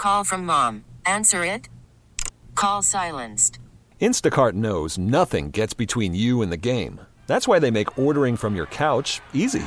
Call from mom. Answer it. Call silenced. Instacart knows nothing gets between you and the game. That's why they make ordering from your couch easy.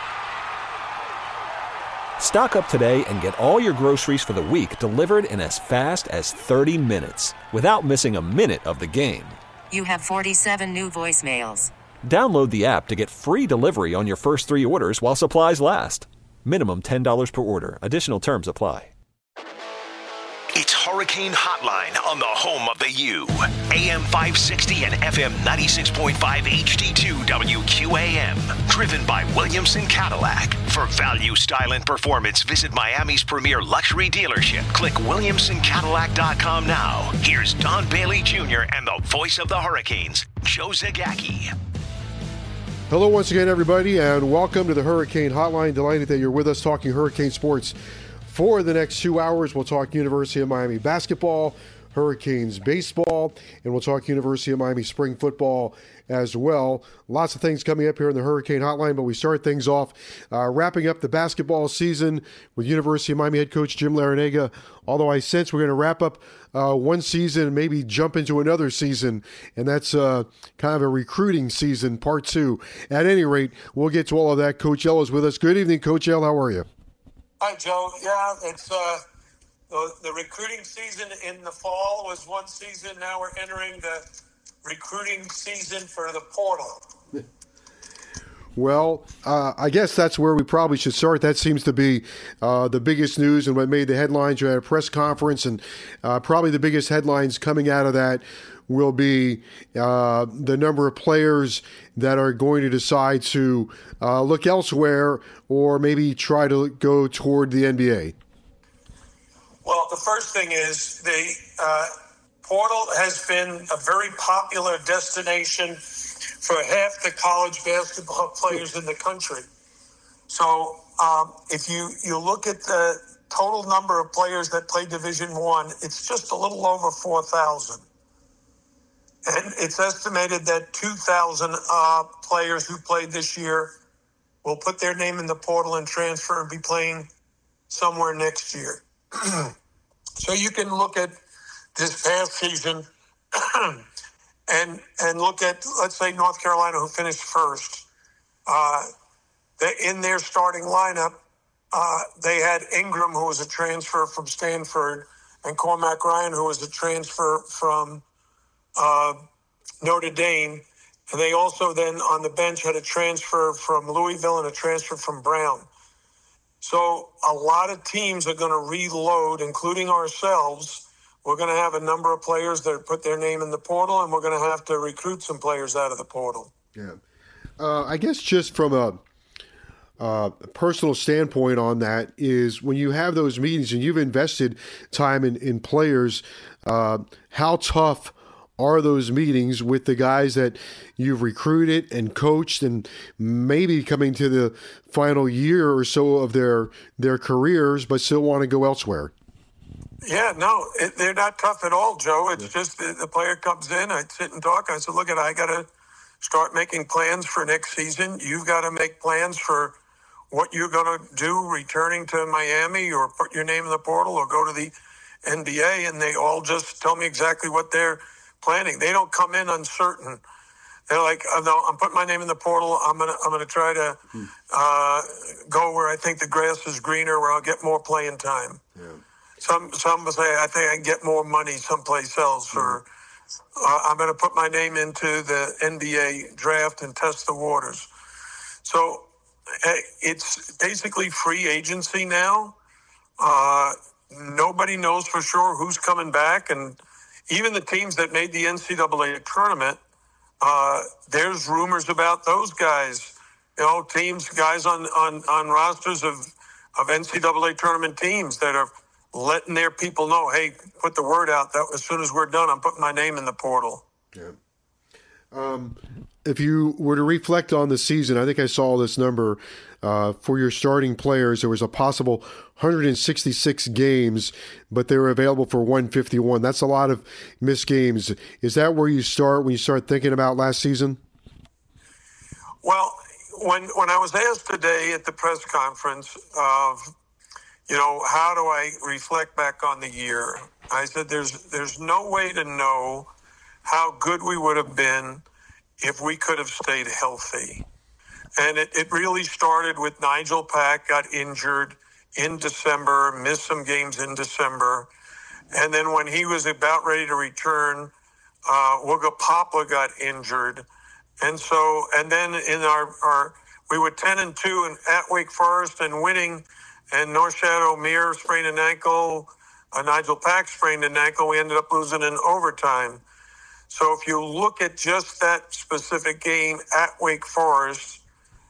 Stock up today and get all your groceries for the week delivered in as fast as 30 minutes without missing a minute of the game. You have 47 new voicemails. Download the app to get free delivery on your first 3 orders while supplies last. Minimum $10 per order. Additional terms apply. It's Hurricane Hotline on the home of the U. AM 560 and FM 96.5 HD2 WQAM. Driven by Williamson Cadillac. For value, style, and performance, visit Miami's premier luxury dealership. Click WilliamsonCadillac.com now. Here's Don Bailey Jr. and the voice of the Hurricanes, Joe Zagacki. Hello once again, everybody, and welcome to the Hurricane Hotline. Delighted that you're with us talking Hurricane sports. For the next 2 hours, we'll talk University of Miami basketball, Hurricanes baseball, and we'll talk University of Miami spring football as well. Lots of things coming up here in the Hurricane Hotline, but we start things off wrapping up the basketball season with University of Miami head coach Jim Larrañaga, although I sense we're going to wrap up one season and maybe jump into another season, and that's kind of a recruiting season, part 2. At any rate, we'll get to all of that. Coach L is with us. Good evening, Coach L. How are you? Hi, Joe. Yeah, it's the recruiting season in the fall was one season. Now we're entering the recruiting season for the portal. Well, I guess that's where we probably should start. That seems to be the biggest news and what made the headlines. You had a press conference, and probably the biggest headlines coming out of that will be the number of players that are going to decide to look elsewhere or maybe try to go toward the NBA. Well, the first thing is the portal has been a very popular destination for half the college basketball players in the country. So if you look at the total number of players that play Division I, it's just a little over 4,000. And it's estimated that 2,000 players who played this year will put their name in the portal and transfer and be playing somewhere next year. So you can look at this past season and look at, let's say, North Carolina, who finished first. In their starting lineup, they had Ingram, who was a transfer from Stanford, and Cormac Ryan, who was a transfer from Notre Dame. And they also then on the bench had a transfer from Louisville and a transfer from Brown. So a lot of teams are going to reload, including ourselves. We're going to have a number of players that put their name in the portal, and we're going to have to recruit some players out of the portal. Yeah. I guess just from a personal standpoint on that is when you have those meetings and you've invested time in players, how tough are those meetings with the guys that you've recruited and coached and maybe coming to the final year or so of their careers but still want to go elsewhere? Yeah, no, they're not tough at all, Joe. It's just the player comes in, I sit and talk. I said, look, I got to start making plans for next season. You've got to make plans for what you're going to do returning to Miami or put your name in the portal or go to the NBA. And they all just tell me exactly what they're planning. They don't come in uncertain. They're like, oh, no, I'm putting my name in the portal. I'm gonna try to go where I think the grass is greener, where I'll get more playing time. Yeah. Some will say, I think I can get more money someplace else, or I'm going to put my name into the NBA draft and test the waters. So it's basically free agency now. Nobody knows for sure who's coming back, and even the teams that made the NCAA tournament, there's rumors about those guys. You know, guys on rosters of NCAA tournament teams that are letting their people know, hey, put the word out that as soon as we're done, I'm putting my name in the portal. Yeah. If you were to reflect on the season, I think I saw this number for your starting players. There was a possible 166 games, but they were available for 151. That's a lot of missed games. Is that where you start when you start thinking about last season? Well, when I was asked today at the press conference of, how do I reflect back on the year? I said, there's no way to know how good we would have been if we could have stayed healthy. And it really started with Nigel Pack got injured in December, missed some games in December. And then when he was about ready to return, Wooga Poplar got injured. And then in we were 10-2 at Wake Forest and winning, and Norshad Omier sprained an ankle, Nigel Pack sprained an ankle. We ended up losing in overtime. So if you look at just that specific game at Wake Forest,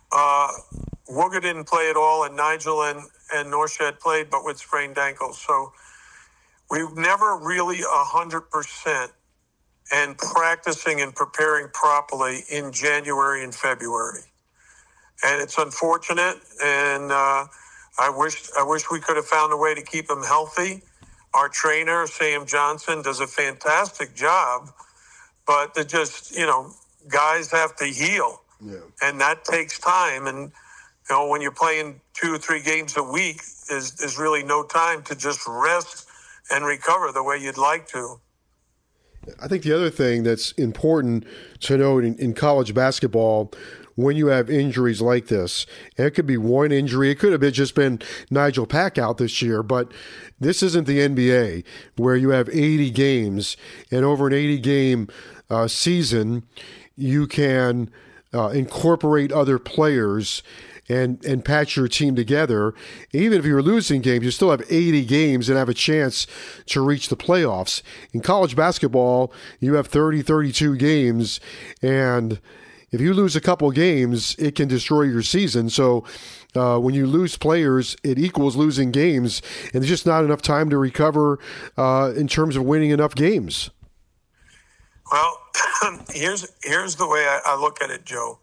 Wooga didn't play at all, and Nigel and Norshad played, but with sprained ankles. So we've never really 100% and practicing and preparing properly in January and February. And it's unfortunate, and I wish we could have found a way to keep him healthy. Our trainer, Sam Johnson, does a fantastic job, but they're just, guys have to heal. Yeah. And that takes time. And, when you're playing 2 or 3 games a week, there's really no time to just rest and recover the way you'd like to. I think the other thing that's important to note in college basketball, when you have injuries like this, and it could be one injury, it could have just been Nigel Pack out this year, but this isn't the NBA where you have 80 games, and over an 80-game season, you can incorporate other players and patch your team together. Even if you're losing games, you still have 80 games and have a chance to reach the playoffs. In college basketball, you have 30, 32 games, and if you lose a couple games, it can destroy your season. So when you lose players, it equals losing games, and there's just not enough time to recover in terms of winning enough games. Well, here's the way I look at it, Joe.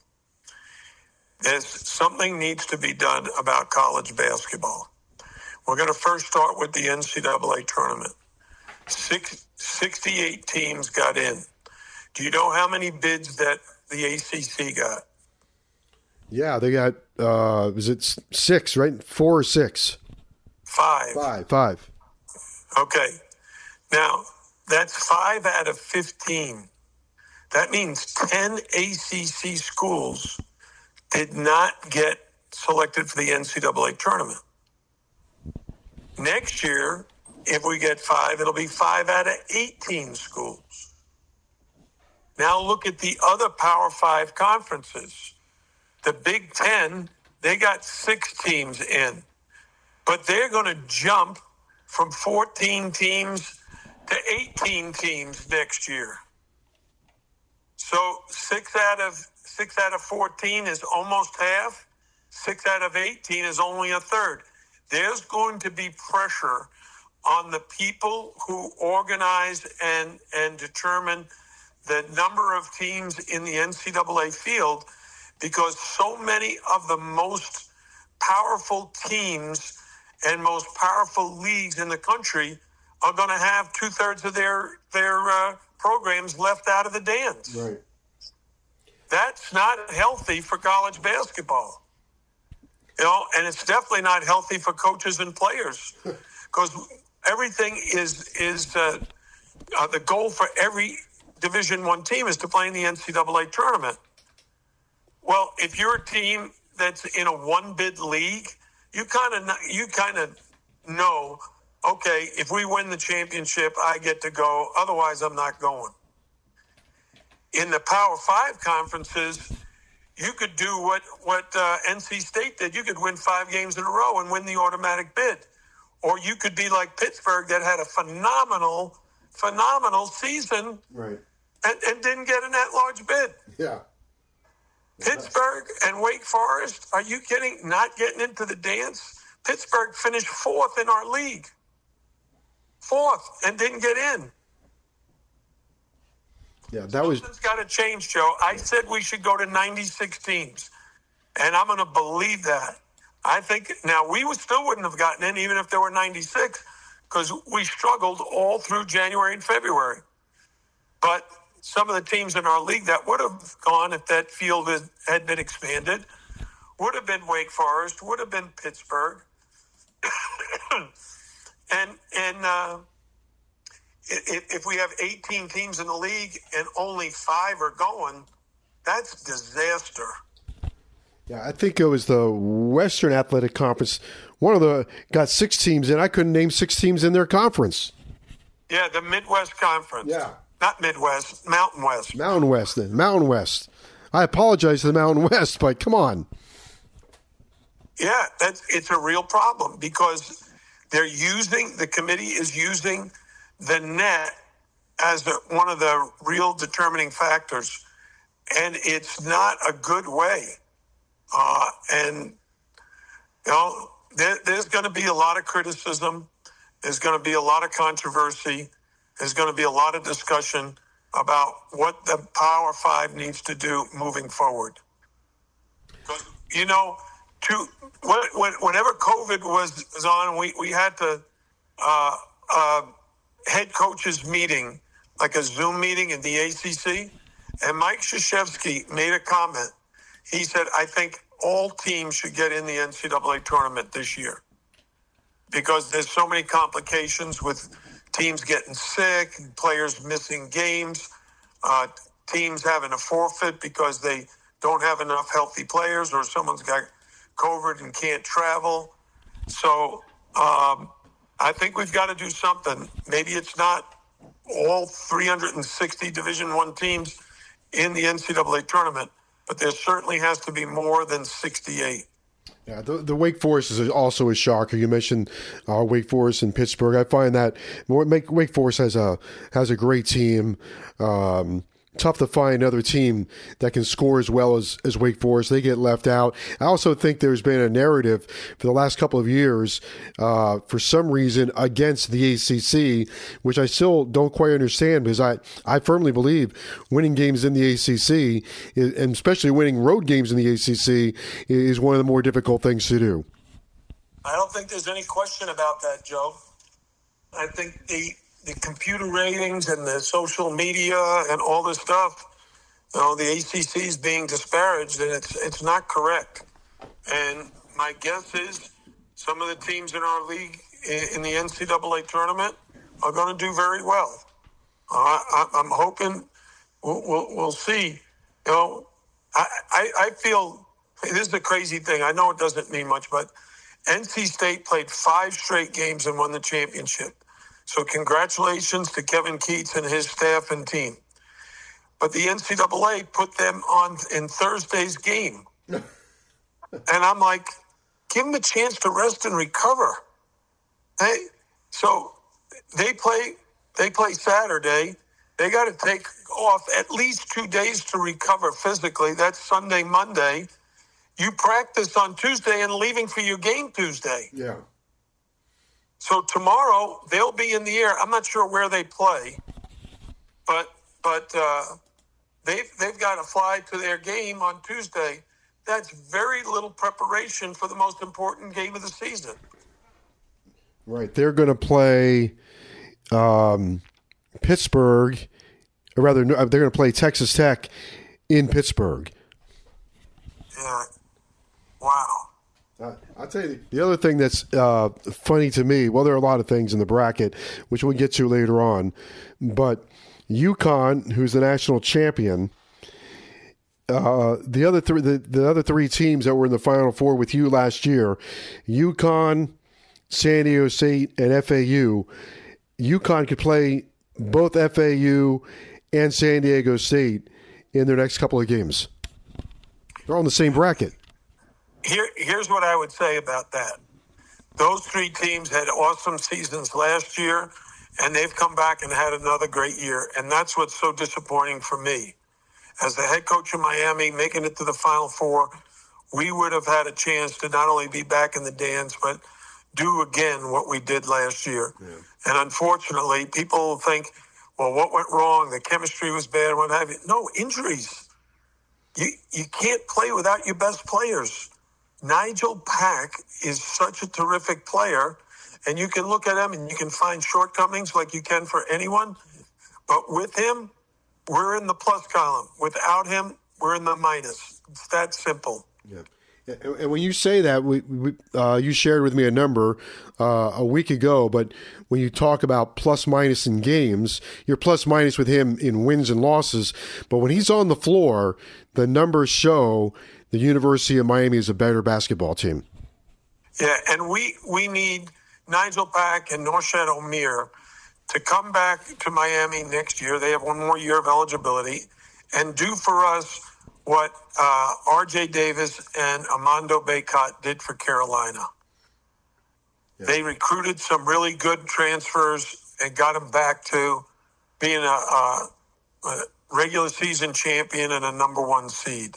Something needs to be done about college basketball. We're going to first start with the NCAA tournament. 68 teams got in. Do you know how many bids that the ACC got? Yeah, they got, was it 6, right? 4 or 6? 5. 5. Okay. Now, that's 5 out of 15. That means 10 ACC schools did not get selected for the NCAA tournament. Next year, if we get 5, it'll be 5 out of 18 schools. Now look at the other Power 5 conferences. The Big Ten, they got 6 teams in, but they're going to jump from 14 teams to 18 teams next year. So 6 out of 14 is almost half. 6 out of 18 is only a third. There's going to be pressure on the people who organize and determine the number of teams in the NCAA field, because so many of the most powerful teams and most powerful leagues in the country are going to have 2/3 of their programs left out of the dance. Right. That's not healthy for college basketball. And it's definitely not healthy for coaches and players, because everything is the goal for every Division I team is to play in the NCAA tournament. Well, if you're a team that's in a one-bid league, you kind of know, okay, if we win the championship, I get to go. Otherwise, I'm not going. In the Power 5 conferences, you could do what NC State did. You could win 5 games in a row and win the automatic bid. Or you could be like Pittsburgh, that had a phenomenal season, right, and didn't get an at-large bid. Yeah. Pittsburgh and Wake Forest, are you kidding? Not getting into the dance? Pittsburgh finished 4th in our league. 4th, and didn't get in. Yeah, that was. Something's got to change, Joe. I said we should go to 96 teams, and I'm going to believe that. I think now we still wouldn't have gotten in even if there were 96, because we struggled all through January and February. But some of the teams in our league that would have gone if that field had been expanded would have been Wake Forest, would have been Pittsburgh. If we have 18 teams in the league and only 5 are going, that's disaster. Yeah, I think it was the Western Athletic Conference. Got 6 teams in. I couldn't name 6 teams in their conference. Yeah, the Midwest Conference. Yeah. Not Midwest, Mountain West. Mountain West, then. Mountain West. I apologize to the Mountain West, but come on. Yeah, it's a real problem because the committee is using the net as one of the real determining factors. And it's not a good way. There's going to be a lot of criticism. There's going to be a lot of controversy. There's going to be a lot of discussion about what the Power Five needs to do moving forward. Whenever COVID was on, we had to head coaches meeting, like a Zoom meeting in the ACC, and Mike Krzyzewski made a comment. He said, I think all teams should get in the NCAA tournament this year because there's so many complications with teams getting sick, players missing games, teams having a forfeit because they don't have enough healthy players or someone's got COVID and can't travel. So I think we've got to do something. Maybe it's not all 360 Division I teams in the NCAA tournament, but there certainly has to be more than 68. Yeah, the Wake Forest is also a shocker. You mentioned Wake Forest and Pittsburgh. I find that Wake Forest has a great team. Tough to find another team that can score as well as Wake Forest. They get left out. I also think there's been a narrative for the last couple of years, for some reason, against the ACC, which I still don't quite understand because I firmly believe winning games in the ACC, and especially winning road games in the ACC, is one of the more difficult things to do. I don't think there's any question about that, Joe. I think the computer ratings and the social media and all this stuff, the ACC is being disparaged, and it's not correct. And my guess is some of the teams in our league in the NCAA tournament are going to do very well. I'm hoping we'll see. I feel this is a crazy thing. I know it doesn't mean much, but NC State played 5 straight games and won the championship. So congratulations to Kevin Keats and his staff and team. But the NCAA put them on in Thursday's game. And I'm like, give them a chance to rest and recover. Hey, so they play Saturday. They got to take off at least 2 days to recover physically. That's Sunday, Monday. You practice on Tuesday and leaving for your game Tuesday. Yeah. So tomorrow they'll be in the air. I'm not sure where they play, but they've got to fly to their game on Tuesday. That's very little preparation for the most important game of the season. Right, they're going to play Pittsburgh, or rather, they're going to play Texas Tech in Pittsburgh. Yeah. Wow. I'll tell you, the other thing that's funny to me, well, there are a lot of things in the bracket, which we'll get to later on, but UConn, who's the national champion, the other three teams that were in the Final Four with you last year, UConn, San Diego State, and FAU, UConn could play both FAU and San Diego State in their next couple of games. They're all in the same bracket. Here's what I would say about that. Those 3 teams had awesome seasons last year, and they've come back and had another great year. And that's what's so disappointing for me. As the head coach of Miami, making it to the Final Four, we would have had a chance to not only be back in the dance, but do again what we did last year. Yeah. And unfortunately, people think, well, what went wrong? The chemistry was bad, what have you. No, injuries. You can't play without your best players. Nigel Pack is such a terrific player, and you can look at him and you can find shortcomings like you can for anyone. But with him, we're in the plus column. Without him, we're in the minus. It's that simple. Yeah. And when you say that, you shared with me a number a week ago, but when you talk about plus minus in games, you're plus minus with him in wins and losses. But when he's on the floor, the numbers show the University of Miami is a better basketball team. Yeah, and we need Nigel Pack and Norchad Omier to come back to Miami next year. They have one more year of eligibility and do for us what R.J. Davis and Armando Bacot did for Carolina. Yeah. They recruited some really good transfers and got them back to being a regular season champion and a number one seed.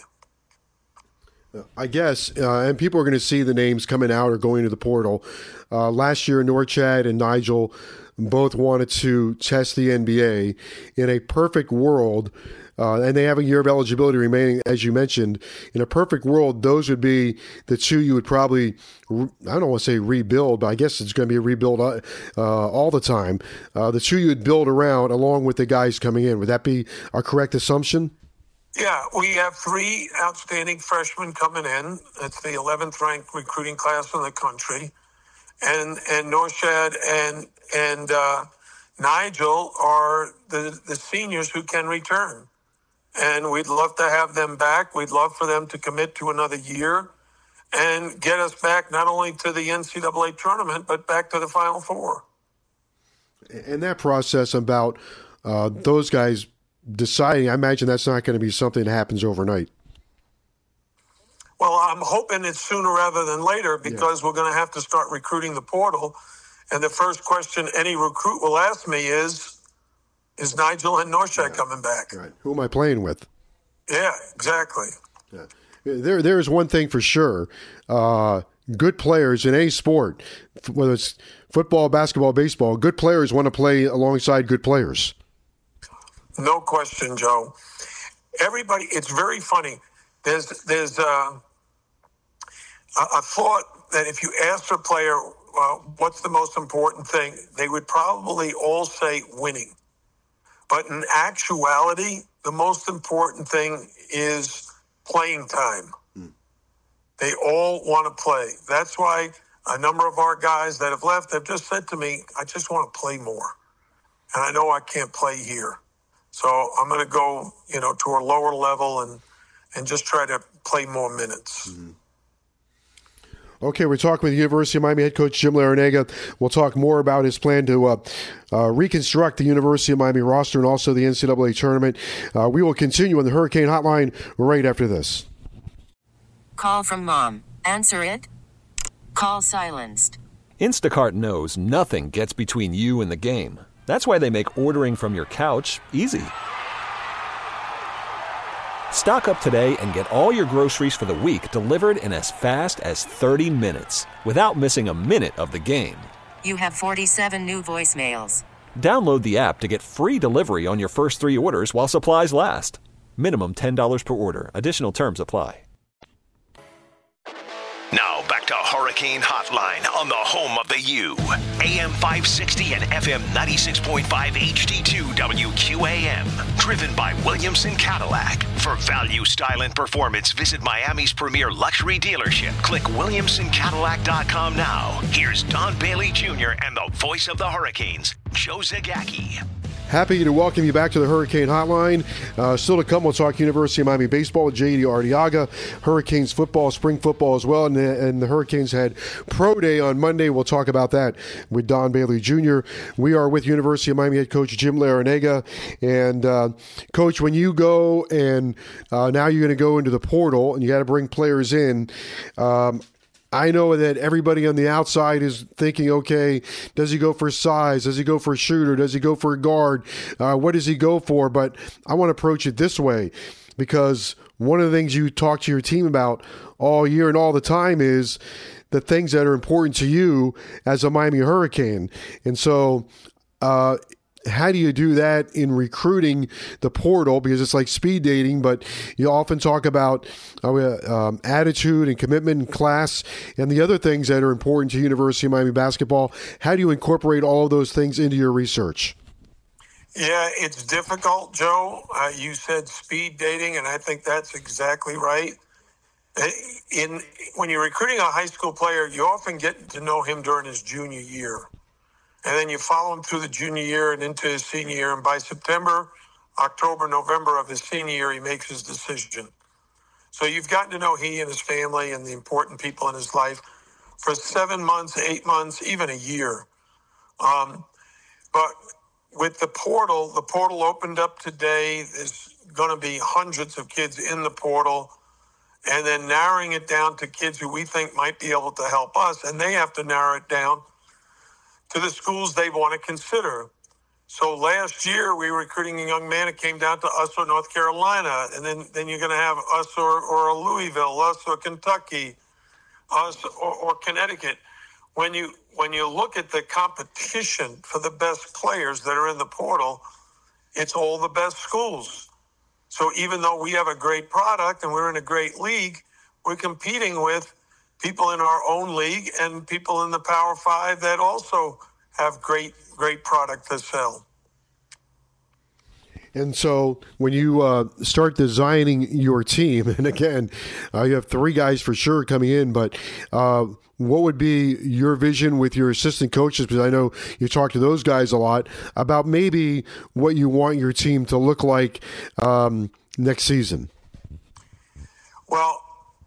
I guess, and people are going to see the names coming out or going to the portal. Last year, Norchad and Nigel both wanted to test the NBA. In a perfect world, and they have a year of eligibility remaining, as you mentioned. In a perfect world, those would be the two you would probably, I don't want to say rebuild, but I guess it's going to be a rebuild all the time. The two you would build around along with the guys coming in. Would that be a correct assumption? Yeah, we have 3 outstanding freshmen coming in. It's the 11th ranked recruiting class in the country. And Norchad and Nigel are the seniors who can return. And we'd love to have them back. We'd love for them to commit to another year and get us back not only to the NCAA tournament, but back to the Final Four. And that process about those guys deciding, I imagine that's not going to be something that happens overnight. Well, I'm hoping it's sooner rather than later because we're going to have to start recruiting the portal. And the first question any recruit will ask me is Nigel and Norchad coming back? Right. Who am I playing with? Yeah, exactly. Yeah. There is one thing for sure. Good players in any sport, whether it's football, basketball, baseball, good players want to play alongside good players. No question, Joe. Everybody, it's very funny. There's a thought that if you ask a player what's the most important thing, they would probably all say winning. But in actuality, the most important thing is playing time. They all want to play. That's why a number of our guys that have left have just said to me, I just want to play more. And I know I can't play here. So I'm going to go, to a lower level and just try to play more minutes. Mm-hmm. Okay, we're talking with the University of Miami head coach Jim Larrañaga. We'll talk more about his plan to reconstruct the University of Miami roster and also the NCAA tournament. We will continue on the Hurricane Hotline right after this. Call from mom. Answer it. Call silenced. Instacart knows nothing gets between you and the game. That's why they make ordering from your couch easy. Stock up today and get all your groceries for the week delivered in as fast as 30 minutes without missing a minute of the game. You have 47 new voicemails. Download the app to get free delivery on your first 3 orders while supplies last. Minimum $10 per order. Additional terms apply. Now back to Hurricane Hotline on the home of the U. AM 560 and FM 96.5 HD2 WQAM. Driven by Williamson Cadillac. For value, style, and performance, visit Miami's premier luxury dealership. Click WilliamsonCadillac.com now. Here's Don Bailey Jr. and the voice of the Hurricanes, Joe Zagacki. Happy to welcome you back to the Hurricane Hotline. Still to come, we'll talk University of Miami baseball with J.D. Arteaga, Hurricanes football, spring football as well, and the Hurricanes had Pro Day on Monday. We'll talk about that with Don Bailey Jr. We are with University of Miami head coach Jim Larrañaga. And, Coach, when you go and now you're going to go into the portal and you got to bring players in, I know that everybody on the outside is thinking, okay, does he go for size? Does he go for a shooter? Does he go for a guard? What does he go for? But I want to approach it this way because one of the things you talk to your team about all year and all the time is the things that are important to you as a Miami Hurricane. And so how do you do that in recruiting the portal? Because it's like speed dating, but you often talk about attitude and commitment and class and the other things that are important to University of Miami basketball. How do you incorporate all of those things into your research? Yeah, it's difficult, Joe. You said speed dating, and I think that's exactly right. When you're recruiting a high school player, you often get to know him during his junior year. And then you follow him through the junior year and into his senior year. And by September, October, November of his senior year, he makes his decision. So you've gotten to know he and his family and the important people in his life for 7 months, 8 months, even a year. But with the portal opened up today. There's going to be hundreds of kids in the portal, and then narrowing it down to kids who we think might be able to help us, and they have to narrow it down to the schools they want to consider. So last year we were recruiting a young man. It came down to us or North Carolina, and then you're going to have us or Louisville, us or Kentucky, us or Connecticut. When you look at the competition for the best players that are in the portal, it's all the best schools. So even though we have a great product and we're in a great league, we're competing with people in our own league and people in the Power Five that also have great product to sell. And so when you start designing your team, and again, you have 3 guys for sure coming in, but what would be your vision with your assistant coaches? Because I know you talk to those guys a lot about maybe what you want your team to look like next season. Well,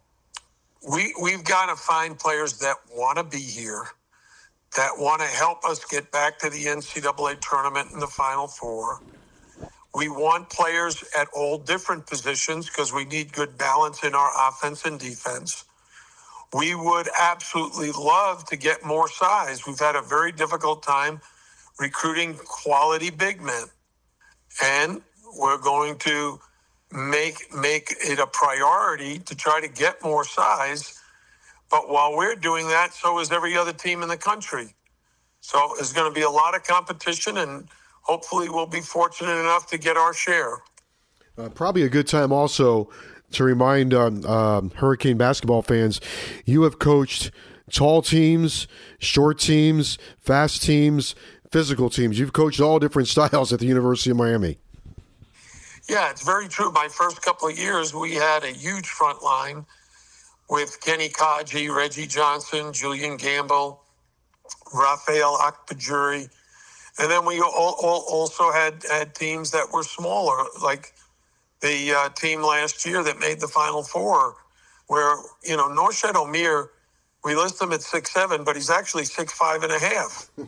we've got to find players that want to be here, that want to help us get back to the NCAA tournament in the Final Four. We want players at all different positions because we need good balance in our offense and defense. We would absolutely love to get more size. We've had a very difficult time recruiting quality big men. And we're going to make it a priority to try to get more size. But while we're doing that, so is every other team in the country. So there's going to be a lot of competition, and hopefully we'll be fortunate enough to get our share. Probably a good time also to remind Hurricane basketball fans, you have coached tall teams, short teams, fast teams, physical teams. You've coached all different styles at the University of Miami. Yeah, it's very true. My first couple of years, we had a huge front line with Kenny Kaji, Reggie Johnson, Julian Gamble, Rafael Akpajuri. And then we also had teams that were smaller, like the team last year that made the Final Four, where, Norshad Omir, we list him at 6'7", but he's actually 6'5.5".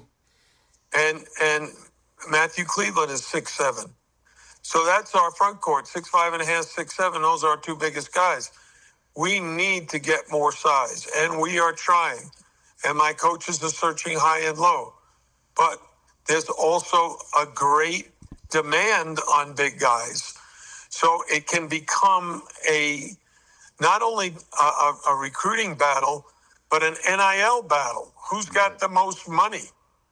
And Matthew Cleveland is 6'7". So that's our front court, 6'5.5", 6'7". Those are our 2 biggest guys. We need to get more size, and we are trying. And my coaches are searching high and low. But there's also a great demand on big guys. So it can become not only a recruiting battle, but an NIL battle. Who's got the most money?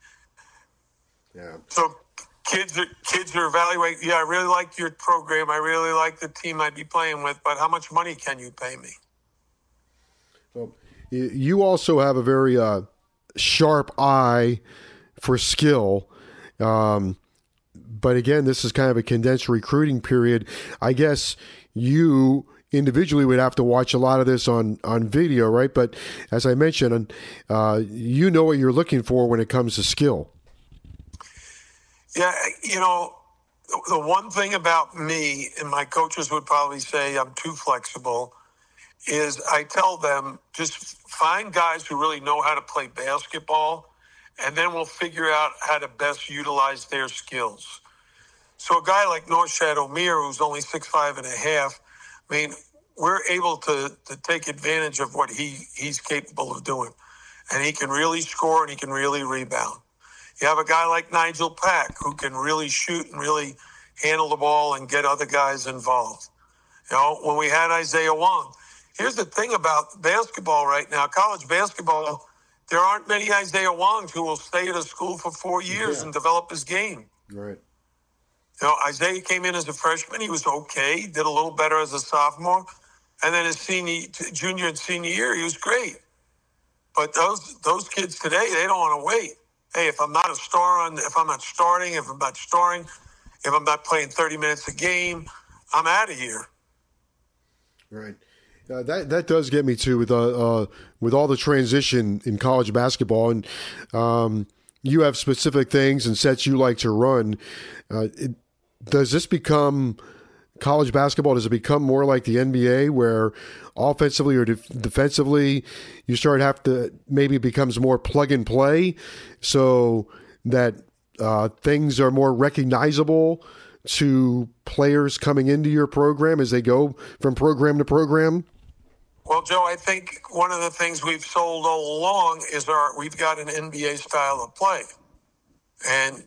Yeah. So kids are evaluating, I really like your program. I really like the team I'd be playing with, but how much money can you pay me? Well, you also have a very sharp eye for skill. But again, this is kind of a condensed recruiting period. I guess you individually would have to watch a lot of this on video, right? But as I mentioned, you know what you're looking for when it comes to skill. Yeah, the one thing about me, and my coaches would probably say I'm too flexible, is I tell them just find guys who really know how to play basketball, and then we'll figure out how to best utilize their skills. So a guy like Norshad Omir, who's only 6'5.5", we're able to take advantage of what he's capable of doing. And he can really score and he can really rebound. You have a guy like Nigel Pack who can really shoot and really handle the ball and get other guys involved. When we had Isaiah Wong, here's the thing about basketball right now, college basketball, there aren't many Isaiah Wongs who will stay at a school for 4 years and develop his game. Right. Isaiah came in as a freshman. He was okay, did a little better as a sophomore. And then his junior and senior year, he was great. But those kids today, they don't want to wait. Hey, if I'm not if I'm not starting, if I'm not starring, if I'm not playing 30 minutes a game, I'm out of here. Right. That does get me too with all the transition in college basketball, and you have specific things and sets you like to run. Does this become college basketball? Does it become more like the NBA, where offensively or defensively you start have to maybe it becomes more plug and play, so that things are more recognizable to players coming into your program as they go from program to program? Well, Joe, I think one of the things we've sold all along is we've got an NBA style of play, and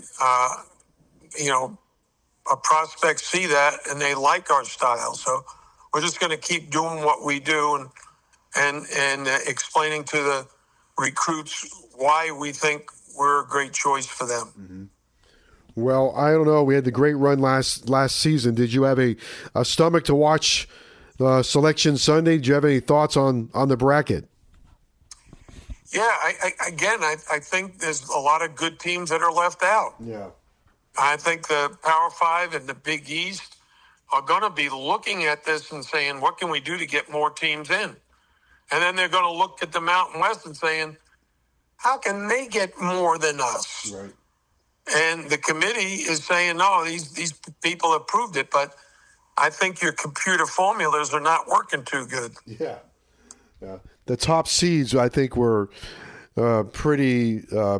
our prospects see that and they like our style. So we're just going to keep doing what we do and explaining to the recruits why we think we're a great choice for them. Mm-hmm. Well, I don't know. We had the great run last season. Did you have a stomach to watch Selection Sunday? Did you have any thoughts on the bracket? Yeah, I think there's a lot of good teams that are left out. Yeah. I think the Power Five and the Big East are going to be looking at this and saying, what can we do to get more teams in? And then they're going to look at the Mountain West and saying, how can they get more than us? Right. And the committee is saying, no, these people have proved it, but I think your computer formulas are not working too good. Yeah. The top seeds, I think, were pretty. I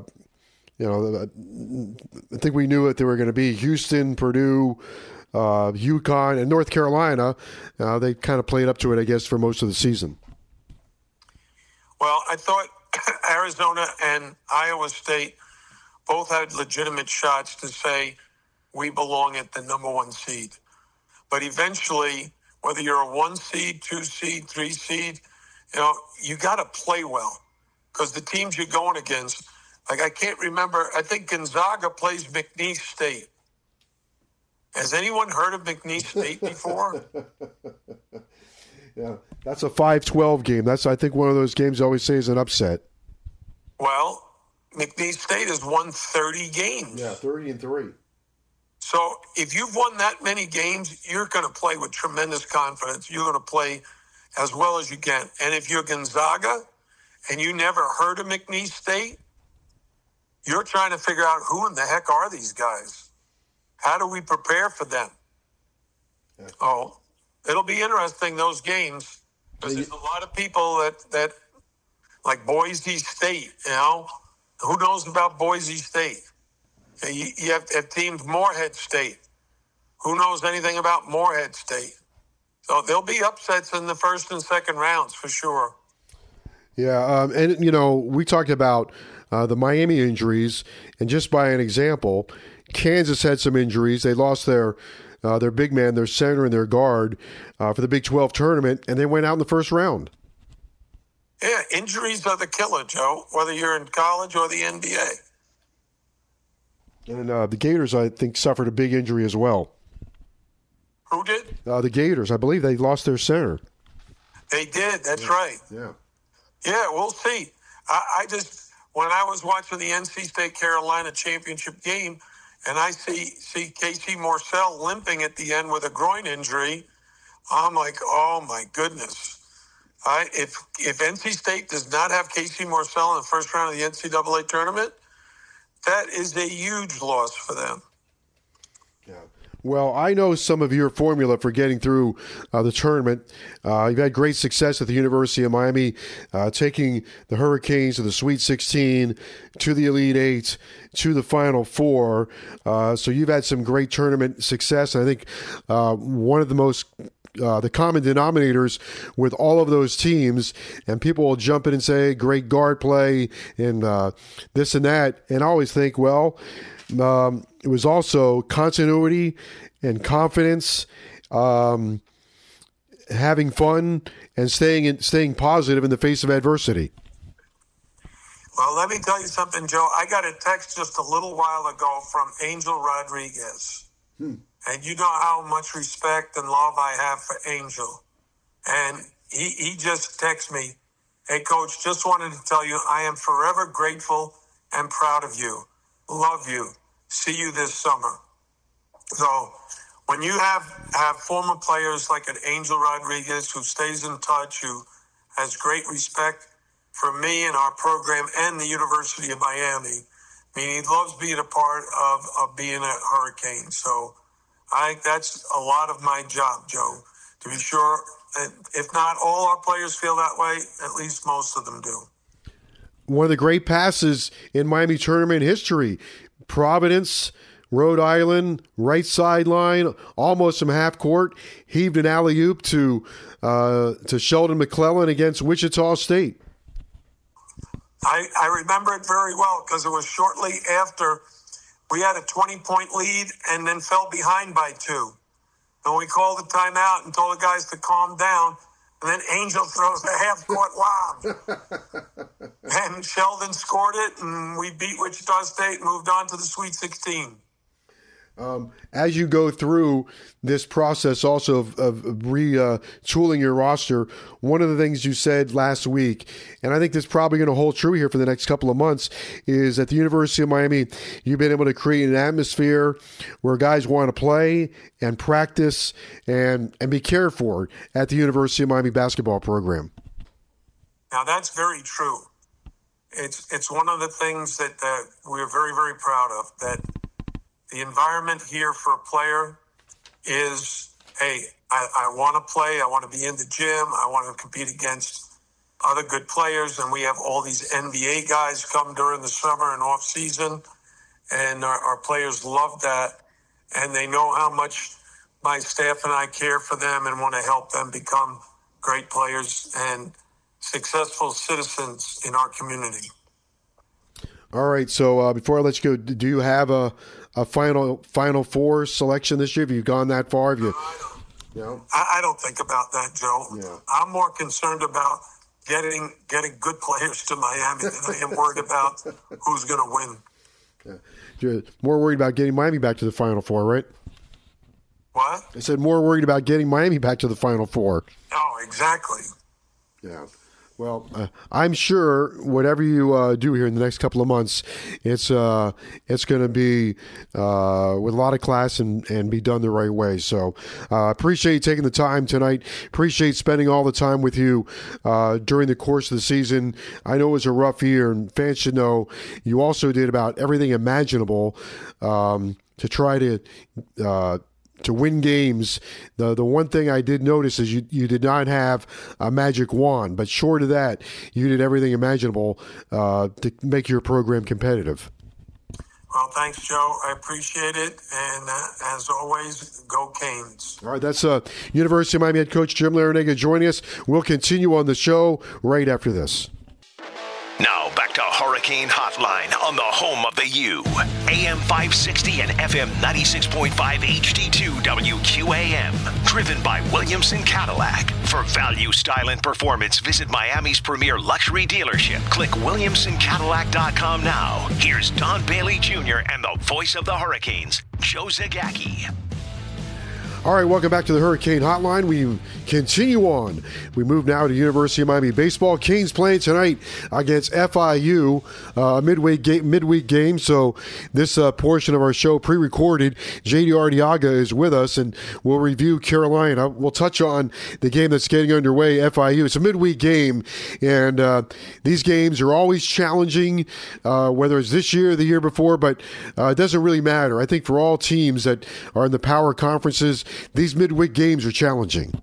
think we knew what they were going to be: Houston, Purdue, UConn, and North Carolina. They kind of played up to it, I guess, for most of the season. Well, I thought Arizona and Iowa State both had legitimate shots to say we belong at the number one seed. But eventually, whether you're a 1 seed, 2 seed, 3 seed, you got to play well, because the teams you're going against, like I can't remember, I think Gonzaga plays McNeese State. Has anyone heard of McNeese State before? Yeah, that's a 5-12 game. That's, I think, one of those games I always say is an upset. Well, McNeese State has won 30 games. Yeah, 30-3. So if you've won that many games, you're going to play with tremendous confidence. You're going to play as well as you can. And if you're Gonzaga and you never heard of McNeese State, you're trying to figure out who in the heck are these guys? How do we prepare for them? Yeah. Oh, it'll be interesting, those games, because there's a lot of people that like Boise State, Who knows about Boise State? You have teams, Morehead State. Who knows anything about Morehead State? So there'll be upsets in the first and second rounds for sure. Yeah, and we talked about the Miami injuries, and just by an example, Kansas had some injuries. They lost their big man, their center, and their guard for the Big 12 tournament, and they went out in the first round. Yeah, injuries are the killer, Joe, whether you're in college or the NBA. And the Gators, I think, suffered a big injury as well. Who did? The Gators. I believe they lost their center. They did. That's right. Yeah. Yeah, we'll see. I just, when I was watching the NC State Carolina championship game, and I see Casey Morsell limping at the end with a groin injury, I'm like, oh my goodness. If NC State does not have Casey Morsell in the first round of the NCAA tournament, that is a huge loss for them. Yeah. Well, I know some of your formula for getting through the tournament. You've had great success at the University of Miami, taking the Hurricanes to the Sweet 16, to the Elite Eight, to the Final Four. So you've had some great tournament success. And I think one of the most the common denominators with all of those teams, and people will jump in and say great guard play and this and that, and I always think, well, it was also continuity and confidence, having fun and staying positive in the face of adversity. Well, let me tell you something, Joe. I got a text just a little while ago from Angel Rodriguez. And you know how much respect and love I have for Angel. And he just texted me, hey, Coach, just wanted to tell you I am forever grateful and proud of you. Love you. See you this summer. So when you have former players like an Angel Rodriguez who stays in touch, who has great respect for me and our program and the University of Miami, I mean, he loves being a part of being a Hurricane. So I think that's a lot of my job, Joe, to be sure. If not all our players feel that way, at least most of them do. One of the great passes in Miami tournament history. Providence, Rhode Island, right sideline, almost from half court, heaved an alley-oop to Sheldon McClellan against Wichita State. I remember it very well because it was shortly after we had a 20-point lead and then fell behind by 2. And we called the timeout and told the guys to calm down. And then Angel throws a half-court lob. And Sheldon scored it, and we beat Wichita State and moved on to the Sweet 16. As you go through this process also of retooling your roster, one of the things you said last week, and I think this is probably going to hold true here for the next couple of months, is at the University of Miami, you've been able to create an atmosphere where guys want to play and practice and be cared for at the University of Miami basketball program. Now, that's very true. It's one of the things that we're very, very proud of, that the environment here for a player is, hey, I want to play. I want to be in the gym. I want to compete against other good players. And we have all these NBA guys come during the summer and off season. And our players love that. And they know how much my staff and I care for them and want to help them become great players and successful citizens in our community. All right. So before I let you go, do you have a Final Four selection this year? Have you gone that far? I don't think about that, Joe. Yeah. I'm more concerned about getting good players to Miami than I am worried about who's going to win. Yeah. You're more worried about getting Miami back to the Final Four, right? What? I said more worried about getting Miami back to the Final Four. Oh, exactly. Yeah. Well, I'm sure whatever you do here in the next couple of months, it's going to be with a lot of class and be done the right way. So appreciate you taking the time tonight. Appreciate spending all the time with you during the course of the season. I know it was a rough year, and fans should know you also did about everything imaginable to try to win games. The one thing I did notice is you did not have a magic wand, but short of that, you did everything imaginable to make your program competitive. Well, thanks, Joe. I appreciate it. And as always, go Canes. All right, that's University of Miami head coach Jim Larrañaga joining us. We'll continue on the show right after this. Now back to Hurricane Hotline on the home of the U. AM 560 and FM 96.5 HD2 WQAM. Driven by Williamson Cadillac. For value, style, and performance, visit Miami's premier luxury dealership. Click WilliamsonCadillac.com now. Here's Don Bailey Jr. and the voice of the Hurricanes, Joe Zagacki. All right, welcome back to the Hurricane Hotline. We continue on. We move now to University of Miami baseball. Canes playing tonight against FIU, midweek game. So this portion of our show pre-recorded. JD Arteaga is with us, and we'll review Carolina. We'll touch on the game that's getting underway, FIU. It's a midweek game, and these games are always challenging, whether it's this year or the year before, but it doesn't really matter. I think for all teams that are in the power conferences, these midweek games are challenging.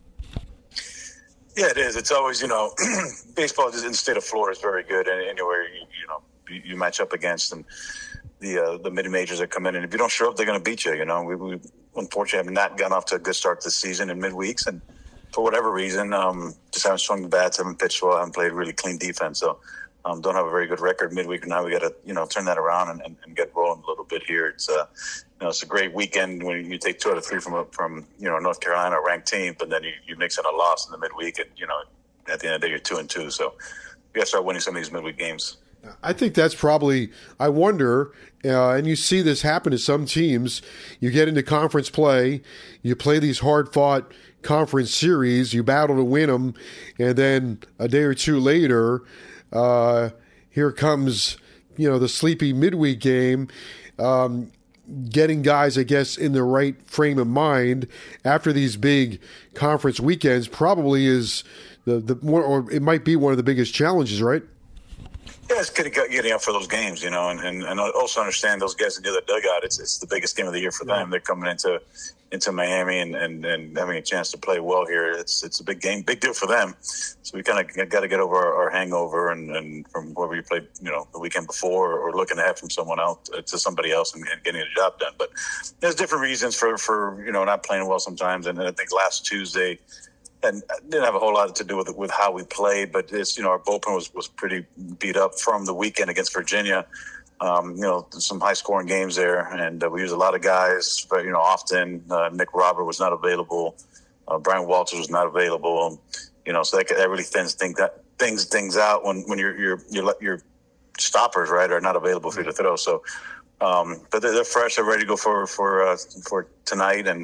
Yeah, it is. It's always, baseball in the state of Florida is very good. And anywhere, you match up against them, the mid-majors that come in. And if you don't show up, they're going to beat you. We unfortunately have not gotten off to a good start this season in midweeks. And for whatever reason, just haven't swung the bats, haven't pitched well, haven't played really clean defense. So don't have a very good record midweek. Now we got to, turn that around and get rolling a little bit here. It's it's a great weekend when you take 2 out of 3 from North Carolina, a ranked team, but then you mix in a loss in the midweek, and at the end of the day you're 2-2. So we got to start winning some of these midweek games. I think that's probably. I wonder, and you see this happen to some teams. You get into conference play, you play these hard-fought conference series, you battle to win them, and then a day or two later, here comes the sleepy midweek game. getting guys, I guess, in the right frame of mind after these big conference weekends probably is the one, or it might be one of the biggest challenges, right? Yeah, it's getting up for those games, you know, and also understand those guys in the other dugout. It's the biggest game of the year for them. They're coming into Miami and having a chance to play well here. It's a big game, big deal for them. So we kind of got to get over our hangover and from whoever you played, you know, the weekend before, or looking ahead from someone else to somebody else and getting the job done. But there's different reasons for you know, not playing well sometimes. And I think last Tuesday, and didn't have a whole lot to do with how we played, but it's, you know, our bullpen was pretty beat up from the weekend against Virginia. You know, some high scoring games there, and we used a lot of guys, but, you know, often Nick Robert was not available, Brian Walters was not available, you know, so that really thins things out when your stoppers, right, are not available for you to throw. So, but they're fresh, they're ready to go for tonight, and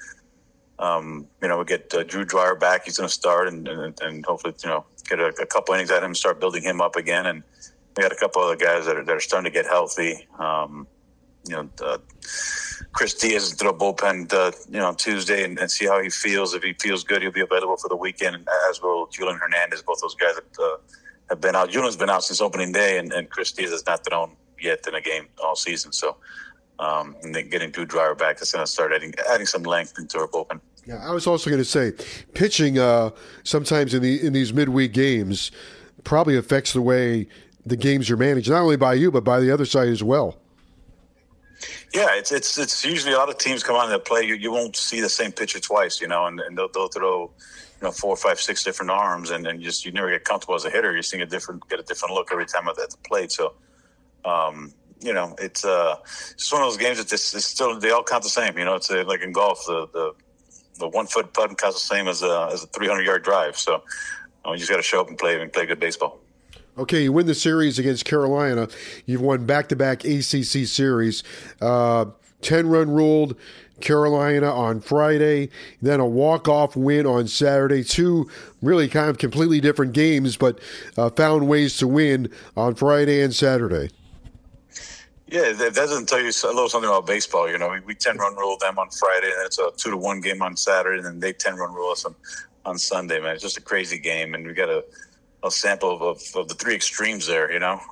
you know, we get Drew Dwyer back. He's going to start, and hopefully, you know, get a couple innings at him, start building him up again. And we got a couple other guys that are starting to get healthy. You know, Chris Diaz throw bullpen, you know, Tuesday and see how he feels. If he feels good, he'll be available for the weekend, as will Julian Hernandez. Both those guys that have been out. Julian's been out since opening day, and Chris Diaz has not thrown yet in a game all season. So, and then getting Drew Dwyer back, that's going to start adding some length into our bullpen. Yeah, I was also going to say, pitching sometimes in these midweek games probably affects the way the games are managed, not only by you but by the other side as well. Yeah, it's usually a lot of teams come on that play. You won't see the same pitcher twice, you know, and they'll throw, you know, 4, 5, 6 different arms, and you never get comfortable as a hitter. You're seeing get a different look every time at the plate. So, you know, it's just one of those games that it's still, they all count the same. You know, it's like in golf, the 1 foot putt counts the same as a 300-yard drive. So you just got to show up and play good baseball. Okay, you win the series against Carolina. You've won back-to-back ACC series. 10-run ruled Carolina on Friday, then a walk-off win on Saturday. 2 really kind of completely different games, but found ways to win on Friday and Saturday. Yeah, that doesn't tell you a little something about baseball. You know, we 10-run rule them on Friday, and it's a 2-1 game on Saturday, and then they 10-run rule us on Sunday, man. It's just a crazy game, and we got a sample of the 3 extremes there, you know.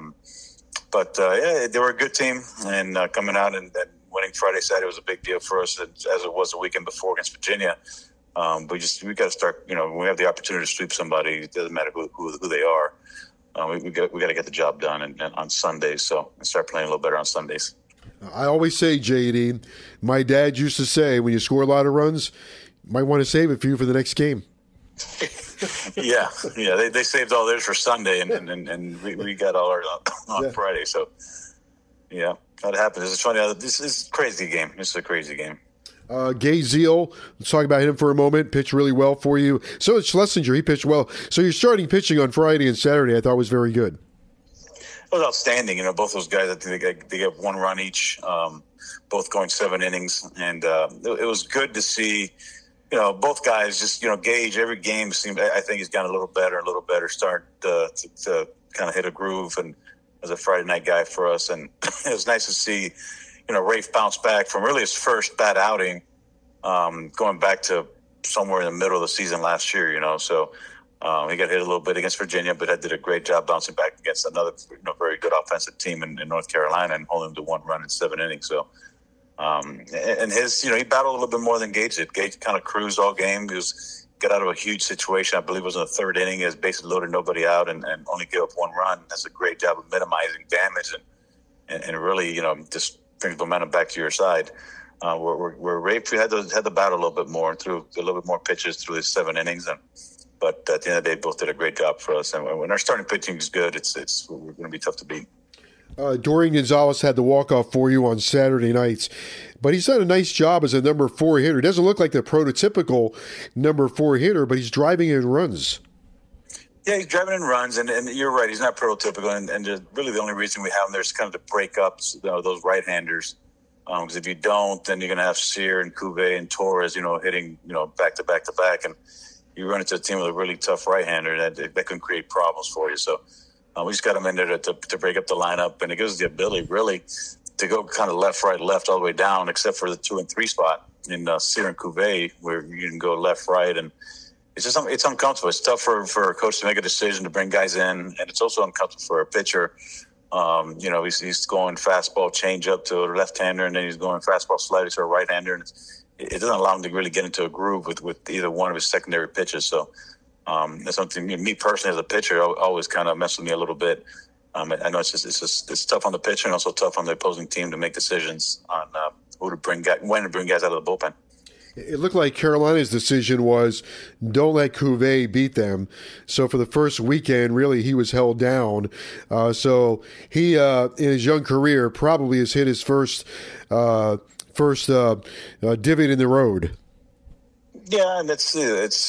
But yeah, they were a good team, and coming out and winning Friday, Saturday was a big deal for us, as it was the weekend before against Virginia. We got to start, you know, when we have the opportunity to sweep somebody, it doesn't matter who they are. We got to get the job done and on Sundays, so start playing a little better on Sundays. I always say, JD, my dad used to say, when you score a lot of runs, you might want to save a few for the next game. yeah, they saved all theirs for Sunday, and we got all ours on Friday. So, yeah, that happens. It's funny. This is a crazy game. This is a crazy game. Gay Zeal, let's talk about him for a moment. Pitched really well for you. So did Schlesinger. He pitched well. So your starting pitching on Friday and Saturday, I thought, was very good. It was outstanding. You know, both those guys, I think they get 1 run each, both going 7 innings. And it was good to see, you know, both guys just, you know, Gage, every game seemed, I think he's gotten a little better, starting to kind of hit a groove, and as a Friday night guy for us. And it was nice to see, you know, Rafe bounced back from really his first bad outing, going back to somewhere in the middle of the season last year, you know. So he got hit a little bit against Virginia, but I did a great job bouncing back against another, you know, very good offensive team in North Carolina and holding him to 1 run in 7 innings. So, and his, you know, he battled a little bit more than Gage did. Gage kind of cruised all game. He got out of a huge situation. I believe it was in the 3rd inning. He has basically loaded nobody out and only gave up 1 run. That's a great job of minimizing damage and really, you know, just brings momentum back to your side. Where Rafe had the battle a little bit more and threw a little bit more pitches through his 7 innings. But at the end of the day, both did a great job for us. And when our starting pitching is good, we're going to be tough to beat. Dorian Gonzalez had the walk-off for you on Saturday nights, but he's done a nice job as a number 4 hitter. Doesn't look like the prototypical number 4 hitter, but he's driving in runs. Yeah, he's driving in runs, and you're right, he's not prototypical, and really the only reason we have him there is kind of to break up, you know, those right-handers. Because if you don't, then you're going to have Sear and Cuvée and Torres, you know, hitting, you know, back to back to back, and you run into a team with a really tough right-hander that can create problems for you. So we just got him in there to break up the lineup, and it gives us the ability, really, to go kind of left, right, left, all the way down, except for the 2 and 3 spot in Cyr and Cuvée, where you can go left, right, and it's just it's uncomfortable. It's tough for a coach to make a decision to bring guys in, and it's also uncomfortable for a pitcher. He's going fastball changeup to a left-hander, and then he's going fastball slider to a right-hander, and it doesn't allow him to really get into a groove with either one of his secondary pitches. So that's something, me personally as a pitcher, always kind of mess with me a little bit. I know it's tough on the pitcher and also tough on the opposing team to make decisions on when to bring guys out of the bullpen. It looked like Carolina's decision was don't let Cuvée beat them. So for the first weekend, really, he was held down. So he, in his young career, probably has hit his first divot in the road. Yeah, and he's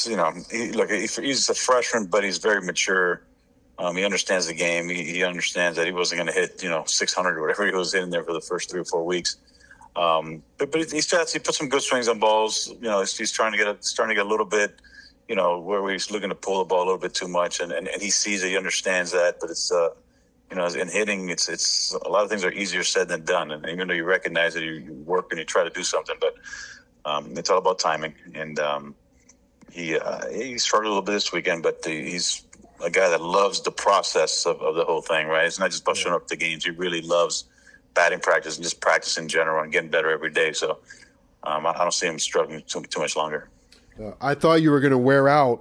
a freshman, but he's very mature. He understands the game. He understands that he wasn't going to hit 600 or whatever he was in there for the first 3 or 4 weeks. But he put some good swings on balls. He's starting to get a little bit, where he's looking to pull the ball a little bit too much, and he sees it, he understands that. But it's in hitting, it's a lot of things are easier said than done. And even though you recognize it, you work and you try to do something, but it's all about timing. And he struggled a little bit this weekend, but he's a guy that loves the process of the whole thing. Right? It's not just about showing up to games. He really loves batting practice and just practice in general and getting better every day. So I don't see him struggling too much longer. I thought you were going to wear out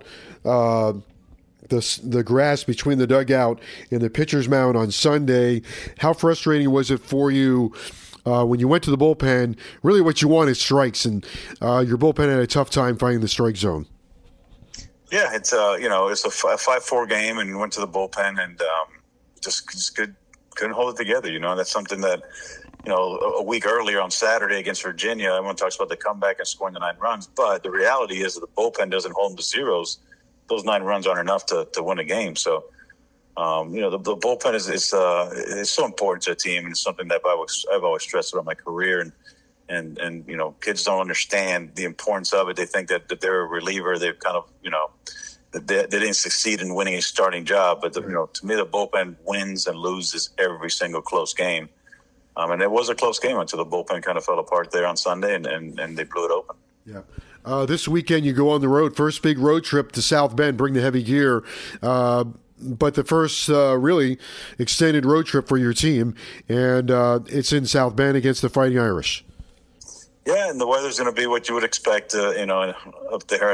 the grass between the dugout and the pitcher's mound on Sunday. How frustrating was it for you when you went to the bullpen? Really what you want is strikes, and your bullpen had a tough time finding the strike zone. Yeah, it's it's a 5-4 game, and went to the bullpen and just couldn't hold it together. That's something that, a week earlier on Saturday against Virginia, everyone talks about the comeback and scoring the 9 runs. But the reality is that the bullpen doesn't hold them to zeros. Those 9 runs aren't enough to win a game. So, the bullpen is so important to a team, and it's something that I've always stressed throughout my career. And kids don't understand the importance of it. They think that they're a reliever. They've kind of, they didn't succeed in winning a starting job. But, to me, the bullpen wins and loses every single close game. And it was a close game until the bullpen kind of fell apart there on Sunday, and they blew it open. Yeah. This weekend you go on the road. First big road trip to South Bend. Bring the heavy gear. But the first really extended road trip for your team. And it's in South Bend against the Fighting Irish. Yeah, and the weather's going to be what you would expect, up there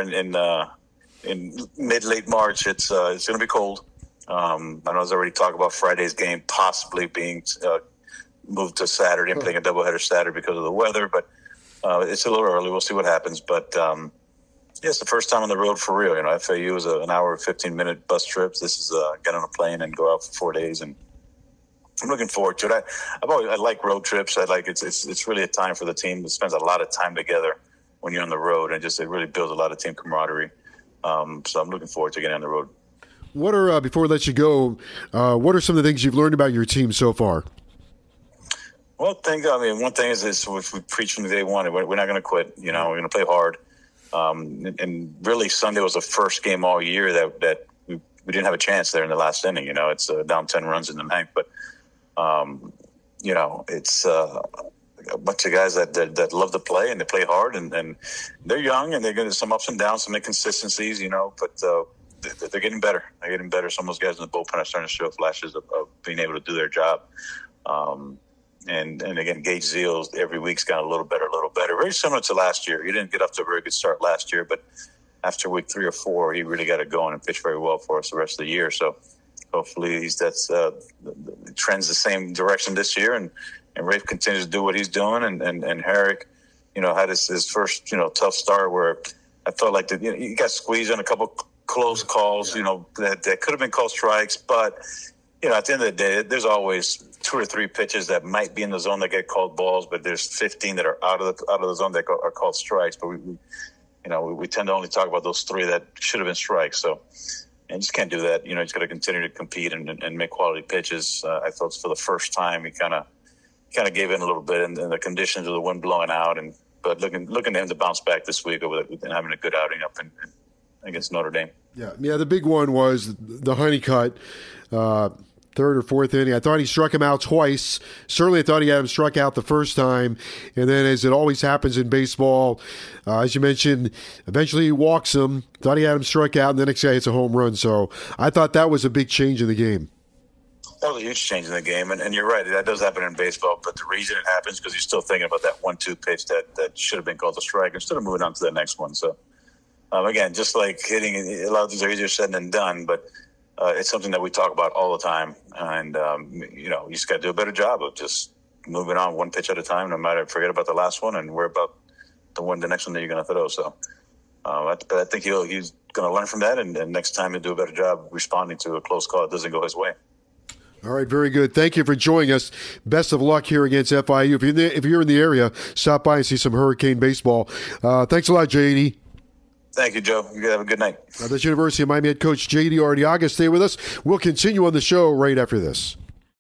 in mid-late March. It's going to be cold. I know there's already talk about Friday's game possibly being moved to Saturday and playing a doubleheader Saturday because of the weather, but it's a little early. We'll see what happens. But it's the first time on the road for real. FAU is an hour, 15-minute bus trip. This is get on a plane and go out for 4 days, and I'm looking forward to it. I like road trips. It's really a time for the team that spends a lot of time together when you're on the road, and it really builds a lot of team camaraderie. So I'm looking forward to getting on the road. What are before we let you go? What are some of the things you've learned about your team so far? Well, one thing is we preach from day one. We're not going to quit. We're going to play hard. And really, Sunday was the first game all year that we didn't have a chance there in the last inning. It's down 10 runs in the ninth, but it's a bunch of guys that love to play and they play hard, and they're young and they're going to some ups and downs, some inconsistencies, but they're getting better. They're getting better. Some of those guys in the bullpen are starting to show flashes of being able to do their job. And again, Gage Zeals every week's got a little better. Very similar to last year. He didn't get off to a very good start last year, but after week 3 or 4, he really got it going and pitched very well for us the rest of the year. So hopefully trends the same direction this year, and Rafe continues to do what he's doing. And Herrick, had his first, tough start where I felt like he got squeezed on a couple close calls, that could have been called strikes. But, at the end of the day, there's always 2 or 3 pitches that might be in the zone that get called balls, but there's 15 that are out of the zone that are called strikes. But we tend to only talk about those 3 that should have been strikes. So, and just can't do that. You just got to continue to compete and make quality pitches. I thought for the first time he kind of gave in a little bit in the conditions of the wind blowing out, but looking to him to bounce back this week and having a good outing up against Notre Dame. Yeah. The big one was the honey cut. third or fourth inning. I thought he struck him out twice. Certainly I thought he had him struck out the first time. And then, as it always happens in baseball, as you mentioned, eventually he walks him. Thought he had him struck out, and the next guy hits a home run. So I thought that was a big change in the game. That was a huge change in the game. And you're right, that does happen in baseball. But the reason it happens is because you're still thinking about that 1-2 pitch that should have been called a strike instead of moving on to the next one. So, again, just like hitting, a lot of things are easier said than done, but it's something that we talk about all the time. And, you just got to do a better job of just moving on one pitch at a time, no matter, forget about the last one and worry about the next one that you're going to throw. So but I think he's going to learn from that, and next time he'll do a better job responding to a close call that doesn't go his way. All right, very good. Thank you for joining us. Best of luck here against FIU. If you're in the area, stop by and see some Hurricane baseball. Thanks a lot, JD. Thank you, Joe. You have a good night. That's University of Miami head coach JD Arteaga. Stay with us. We'll continue on the show right after this.